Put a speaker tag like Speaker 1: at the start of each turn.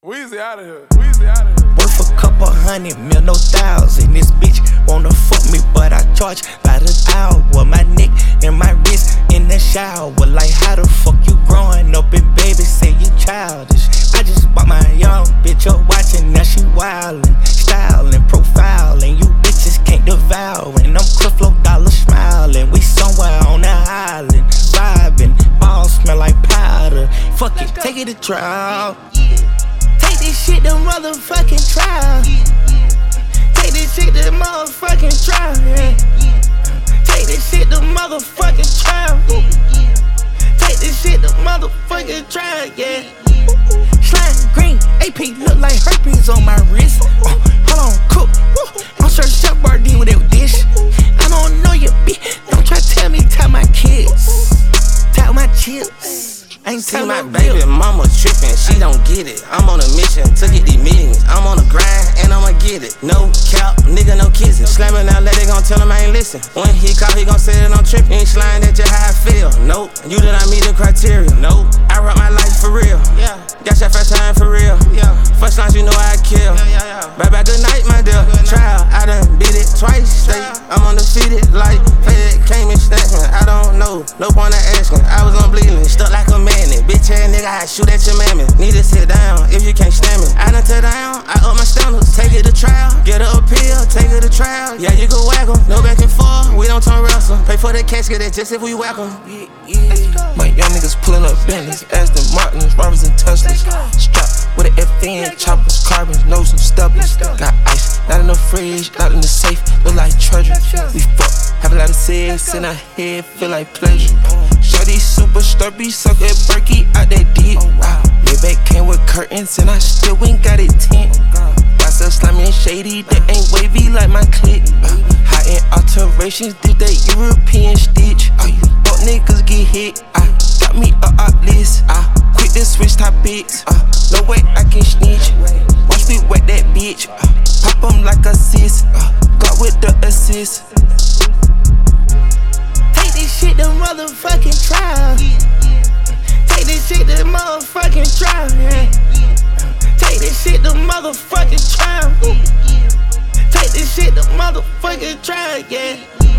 Speaker 1: Weezy out of here. Weezy out of here.
Speaker 2: Worth a couple hundred mil, no thousand. This bitch wanna fuck me, but I charge by the hour. My neck and my wrist in the shower. Like, how the fuck you growing up and baby say you childish? I just bought my young bitch up watching, now she wildin', styling, profiling. You bitches can't devour. And I'm Creflo Dollar smiling. We somewhere on the island, vibing. Balls smell like powder. Fuck it, take it to trial. Take this shit to motherfucking trial. Take this shit to motherfucking trial. Take this shit to motherfucking trial. Take this shit to motherfucking trial, yeah. Slime green, AP look like herpes on my wrist. Hold on, cook. I'm sure Chef Boyardee with that dish. I don't know you, bitch. Don't try to tell me, tell my kids. Tell my chips. Ain't
Speaker 3: see my baby mama trippin', she don't get it. I'm on a mission to get these millions. I'm on the grind and I'ma get it. No cap, nigga, no kissing. Slamming out, they gon' tell him I ain't listen. When he call, he gon' say that I'm trippin'. Ain't slime, that's just how I feel. Nope, you did not meet the criteria. Nope, I rock my life for real. Yeah, got your first time for real. Yeah, first lines you know I kill. Bye bye, good night, my dear. Trial, I done beat it twice straight. I'm undefeated like Fed came and snatched me. I don't know, no point of asking. I was on bleeding, stuck like a man. Bitch ass nigga, I shoot at your mammy. Need to sit down if you can't stand me. I done tear down, I up my standards. Take it to trial, get her appeal, take it to trial. Yeah, you can whack em, no back and forth, we don't turn wrestle. Pay for the casket, that's just if we whack em.
Speaker 2: My young niggas pulling up Bentleys, Aston Martins, Robbers and Teslas. Strapped with an FN, choppers, carbons, know some stubblers. Got ice, not in the fridge, not in the safe, look like treasure. We fuck, have a lot of sex in our head, feel like pleasure. Shorty super sturdy, suck that Berkey out that dick. Maybach came with curtains and I still ain't got it tint. Myself slimy and shady, that ain't wavy like my clip. High-end alterations, did that European stitch. Fuck niggas get hit, got me a list. Quick to switch topics, no way I can snitch. Watch me wet that bitch, pop 'em like a sis. Got with the assist. Take this shit to motherfucking trial. Take this shit to motherfucking trial. Take this shit to motherfucking trial. Take this shit to motherfucking trial, yeah.